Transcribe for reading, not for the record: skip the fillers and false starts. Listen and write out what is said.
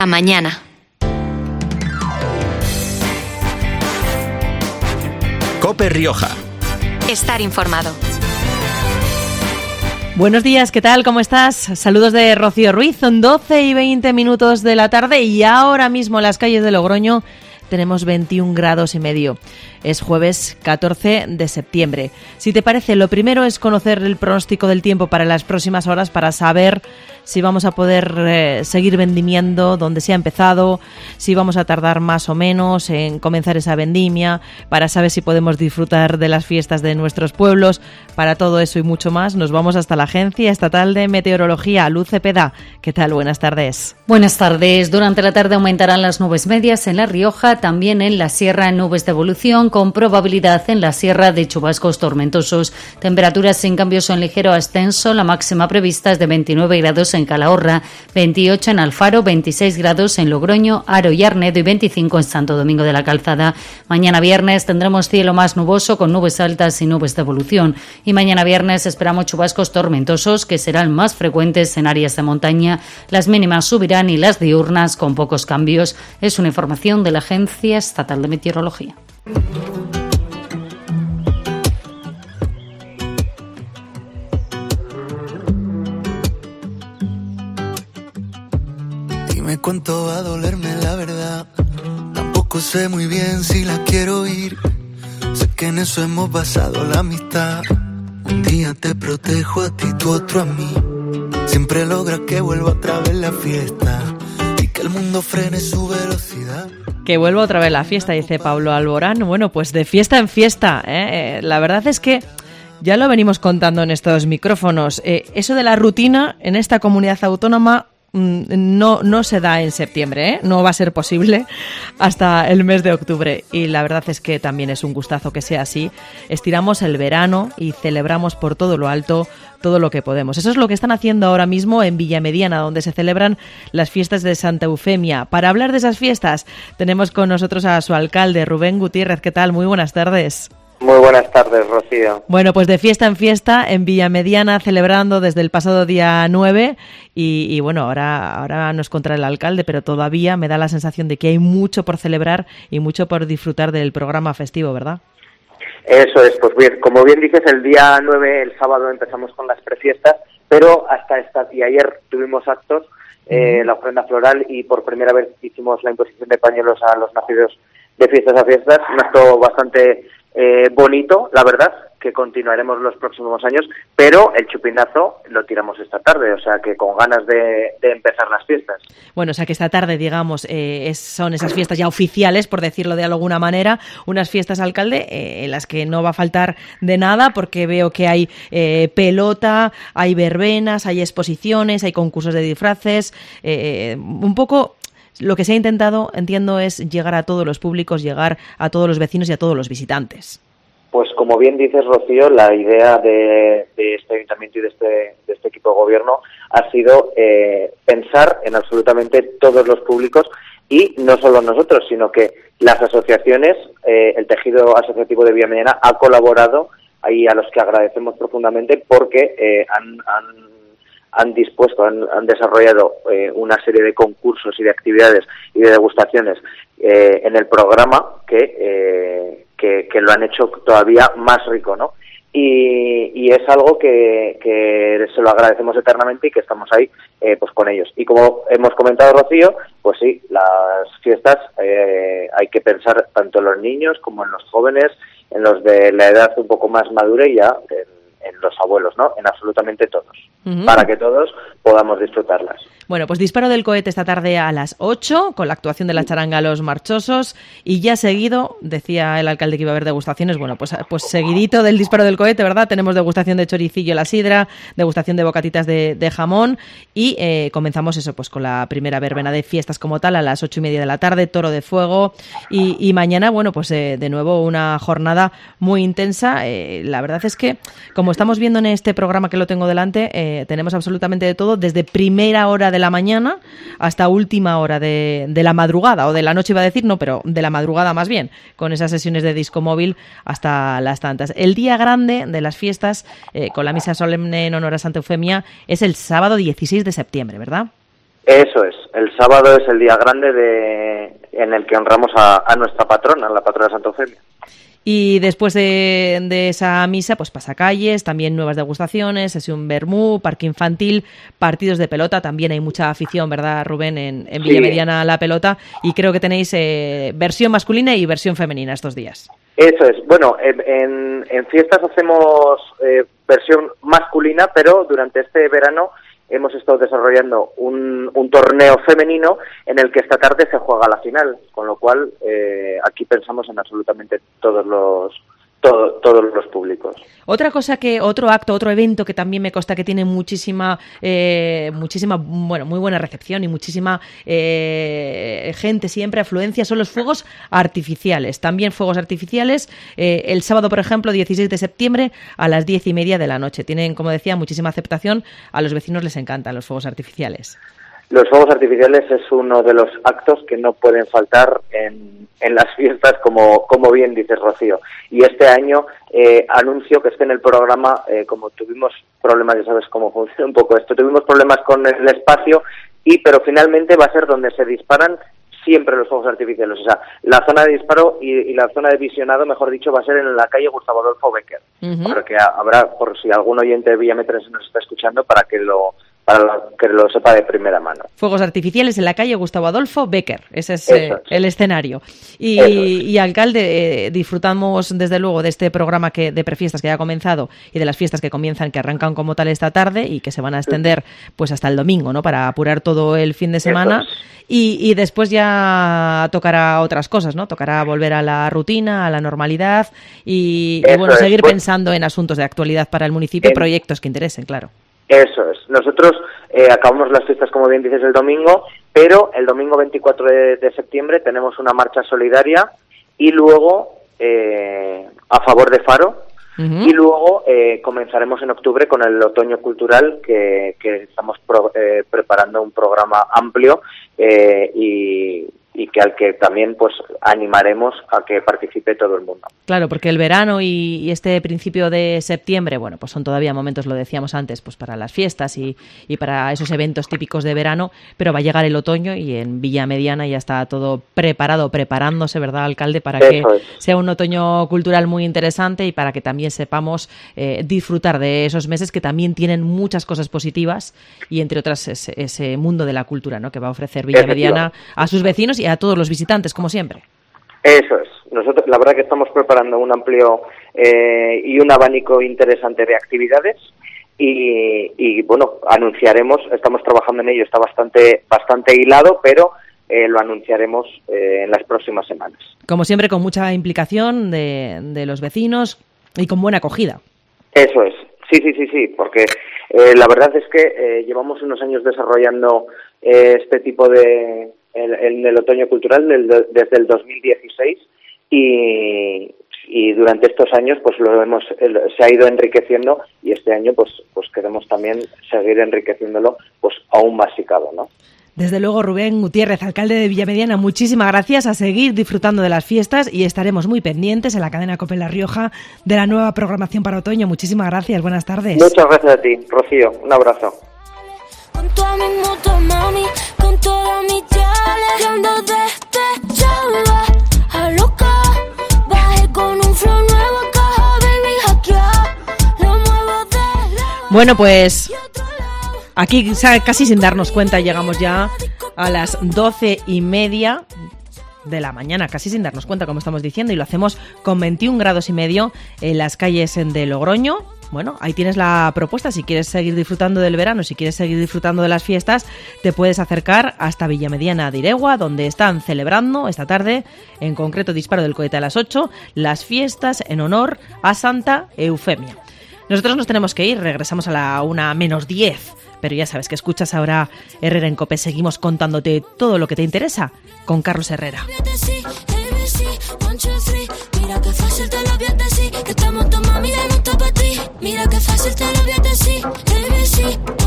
A mañana. COPE Rioja. Estar informado. Buenos días, ¿qué tal? ¿Cómo estás? Saludos de Rocío Ruiz. Son 12:20 de la tarde y ahora mismo en las calles de Logroño tenemos 21 grados y medio. Es jueves 14 de septiembre. Si te parece, lo primero es conocer el pronóstico del tiempo para las próximas horas para saber si vamos a poder seguir vendimiando, dónde se ha empezado, si vamos a tardar más o menos en comenzar esa vendimia, para saber si podemos disfrutar de las fiestas de nuestros pueblos. Para todo eso y mucho más, nos vamos hasta la Agencia Estatal de Meteorología, Luz Cepeda. ¿Qué tal? Buenas tardes. Buenas tardes. Durante la tarde aumentarán las nubes medias en La Rioja, también en la Sierra nubes de evolución, con probabilidad en la Sierra de chubascos tormentosos. Temperaturas sin cambios o en ligero ascenso. La máxima prevista es de 29 grados en Calahorra, 28 en Alfaro, 26 grados en Logroño, Haro y Arnedo y 25 en Santo Domingo de la Calzada. Mañana viernes tendremos cielo más nuboso con nubes altas y nubes de evolución. Y mañana viernes esperamos chubascos tormentosos que serán más frecuentes en áreas de montaña. Las mínimas subirán y las diurnas con pocos cambios. Es una información de la Agencia Estatal de Meteorología. Dime cuánto va a dolerme la verdad. Tampoco sé muy bien si la quiero oír. Sé que en eso hemos basado la amistad. Un día te protejo a ti, tú otro a mí. Siempre logras que vuelva otra vez la fiesta y que el mundo frene su velocidad. Que vuelva otra vez la fiesta, dice Pablo Alborán. Bueno, pues de fiesta en fiesta, La verdad es que ya lo venimos contando en estos micrófonos. Eso de la rutina en esta comunidad autónoma no se da en septiembre, no va a ser posible hasta el mes de octubre, y la verdad es que también es un gustazo que sea así. Estiramos el verano y celebramos por todo lo alto todo lo que podemos. Eso es lo que están haciendo ahora mismo en Villamediana, donde se celebran las fiestas de Santa Eufemia. Para hablar de esas fiestas tenemos con nosotros a su alcalde, Rubén Gutiérrez. ¿Qué tal? Muy buenas tardes. Muy buenas tardes, Rocío. Bueno, pues de fiesta en Villamediana, celebrando desde el pasado día 9 y bueno, ahora nos contará el alcalde, pero todavía me da la sensación de que hay mucho por celebrar y mucho por disfrutar del programa festivo, ¿verdad? Eso es, pues bien, como bien dices, el día 9, el sábado, empezamos con las prefiestas, pero y ayer tuvimos actos, la ofrenda floral, y por primera vez hicimos la imposición de pañuelos a los nacidos de fiestas a fiestas, un acto bastante bonito, la verdad, que continuaremos los próximos años, pero el chupinazo lo tiramos esta tarde, o sea que con ganas de empezar las fiestas. Bueno, o sea que esta tarde, digamos, son esas fiestas ya oficiales, por decirlo de alguna manera, unas fiestas, alcalde, en las que no va a faltar de nada, porque veo que hay pelota, hay verbenas, hay exposiciones, hay concursos de disfraces, un poco. Lo que se ha intentado, entiendo, es llegar a todos los públicos, llegar a todos los vecinos y a todos los visitantes. Pues como bien dices, Rocío, la idea de este ayuntamiento y de este equipo de gobierno ha sido pensar en absolutamente todos los públicos, y no solo nosotros, sino que las asociaciones, el tejido asociativo de Villamediana ha colaborado, ahí a los que agradecemos profundamente, porque han desarrollado una serie de concursos y de actividades y de degustaciones en el programa que lo han hecho todavía más rico, ¿no? Y es algo que se lo agradecemos eternamente y que estamos ahí pues con ellos. Y como hemos comentado, Rocío, pues sí, las fiestas hay que pensar tanto en los niños como en los jóvenes, en los de la edad un poco más madura y ya en los abuelos, ¿no? En absolutamente todos, para que todos podamos disfrutarlas. Bueno, pues disparo del cohete esta tarde a las 8, con la actuación de la charanga Los Marchosos, y ya seguido, decía el alcalde que iba a haber degustaciones, bueno, pues seguidito del disparo del cohete, ¿verdad? Tenemos degustación de choricillo a la sidra, degustación de bocatitas de jamón, y comenzamos eso, pues con la primera verbena de fiestas como tal, a las 8:30 de la tarde, toro de fuego, y mañana, bueno, pues de nuevo una jornada muy intensa. La verdad es que, como estamos viendo en este programa que lo tengo delante, tenemos absolutamente de todo, desde primera hora de la mañana hasta última hora de la madrugada, o de la noche iba a decir, no, pero de la madrugada más bien, con esas sesiones de disco móvil hasta las tantas. El día grande de las fiestas, con la misa solemne en honor a Santa Eufemia, es el sábado 16 de septiembre, ¿verdad? Eso es. El sábado es el día grande en el que honramos a nuestra patrona, la patrona de Santa Eufemia. Y después de esa misa, pues pasacalles, también nuevas degustaciones, sesión vermú, parque infantil, partidos de pelota. También hay mucha afición, ¿verdad, Rubén? En Villamediana a la pelota. Y creo que tenéis versión masculina y versión femenina estos días. Eso es. Bueno, en fiestas hacemos versión masculina, pero durante este verano hemos estado desarrollando un torneo femenino en el que esta tarde se juega la final, con lo cual aquí pensamos en absolutamente todos los públicos. Otra cosa otro evento que también me consta que tiene muchísima, muy buena recepción y muchísima gente siempre, afluencia, son los fuegos artificiales. También fuegos artificiales, el sábado, por ejemplo, 16 de septiembre a las 10:30 de la noche. Tienen, como decía, muchísima aceptación. A los vecinos les encantan los fuegos artificiales. Los fuegos artificiales es uno de los actos que no pueden faltar en las fiestas, como bien dices, Rocío. Y este año anuncio que es que en el programa, como tuvimos problemas, ya sabes cómo funciona un poco esto, tuvimos problemas con el espacio, pero finalmente va a ser donde se disparan siempre los fuegos artificiales. O sea, la zona de disparo y la zona de visionado, mejor dicho, va a ser en la calle Gustavo Adolfo Bécquer. Uh-huh. Porque habrá, por si algún oyente de Villametrense nos está escuchando, para que lo sepa de primera mano. Fuegos artificiales en la calle Gustavo Adolfo Bécquer, ese es el escenario. Y alcalde, disfrutamos desde luego de este programa de prefiestas que ya ha comenzado y de las fiestas que comienzan, que arrancan como tal esta tarde y que se van a extender pues hasta el domingo, ¿no? Para apurar todo el fin de semana. Y después ya tocará otras cosas, ¿no? Tocará volver a la rutina, a la normalidad y bueno, seguir pensando en asuntos de actualidad para el municipio y proyectos que interesen, claro. Eso es. Nosotros acabamos las fiestas, como bien dices, el domingo, pero el domingo 24 de septiembre tenemos una marcha solidaria y luego a favor de Faro. Uh-huh. Y luego comenzaremos en octubre con el Otoño Cultural, que estamos preparando un programa amplio y que al que también pues animaremos a que participe todo el mundo. Claro, porque el verano y este principio de septiembre, bueno, pues son todavía momentos, lo decíamos antes, pues para las fiestas y para esos eventos típicos de verano, pero va a llegar el otoño y en Villamediana ya está todo preparándose, ¿verdad, alcalde? Para que sea un otoño cultural muy interesante y para que también sepamos disfrutar de esos meses que también tienen muchas cosas positivas y entre otras ese mundo de la cultura, ¿no? Que va a ofrecer Villamediana a sus vecinos y a todos los visitantes, como siempre. Eso es. Nosotros, la verdad que estamos preparando un amplio y un abanico interesante de actividades y bueno, anunciaremos, estamos trabajando en ello, está bastante hilado, pero lo anunciaremos en las próximas semanas. Como siempre, con mucha implicación de los vecinos y con buena acogida. Eso es. Sí, porque la verdad es que llevamos unos años desarrollando este tipo de el otoño cultural desde el 2016 y durante estos años pues se ha ido enriqueciendo y este año pues queremos también seguir enriqueciéndolo pues aún más si cabe, ¿no? Desde luego, Rubén Gutiérrez, alcalde de Villamediana, muchísimas gracias, a seguir disfrutando de las fiestas y estaremos muy pendientes en la cadena COPE La Rioja de la nueva programación para otoño. Muchísimas gracias, buenas tardes. Muchas gracias a ti, Rocío, un abrazo. Con toda mi moto, mami, con toda mi chale, ando despechada, a loca, bajé con un flow nuevo, caja, baby, hackear, lo muevo de la... Bueno, pues aquí casi sin darnos cuenta llegamos ya a las 12:30 de la mañana, casi sin darnos cuenta, como estamos diciendo, y lo hacemos con 21 grados y medio en las calles de Logroño. Bueno, ahí tienes la propuesta. Si quieres seguir disfrutando del verano, si quieres seguir disfrutando de las fiestas, te puedes acercar hasta Villamediana de Iregua, donde están celebrando esta tarde, en concreto disparo del cohete a las 8, las fiestas en honor a Santa Eufemia. Nosotros nos tenemos que ir, regresamos a la 1:10, pero ya sabes que escuchas ahora Herrera en COPE. Seguimos contándote todo lo que te interesa con Carlos Herrera. Mira que fácil te lo voy a decir, que estamos tomando, mira, no está para ti. Mira que fácil te lo voy a decir, ABC.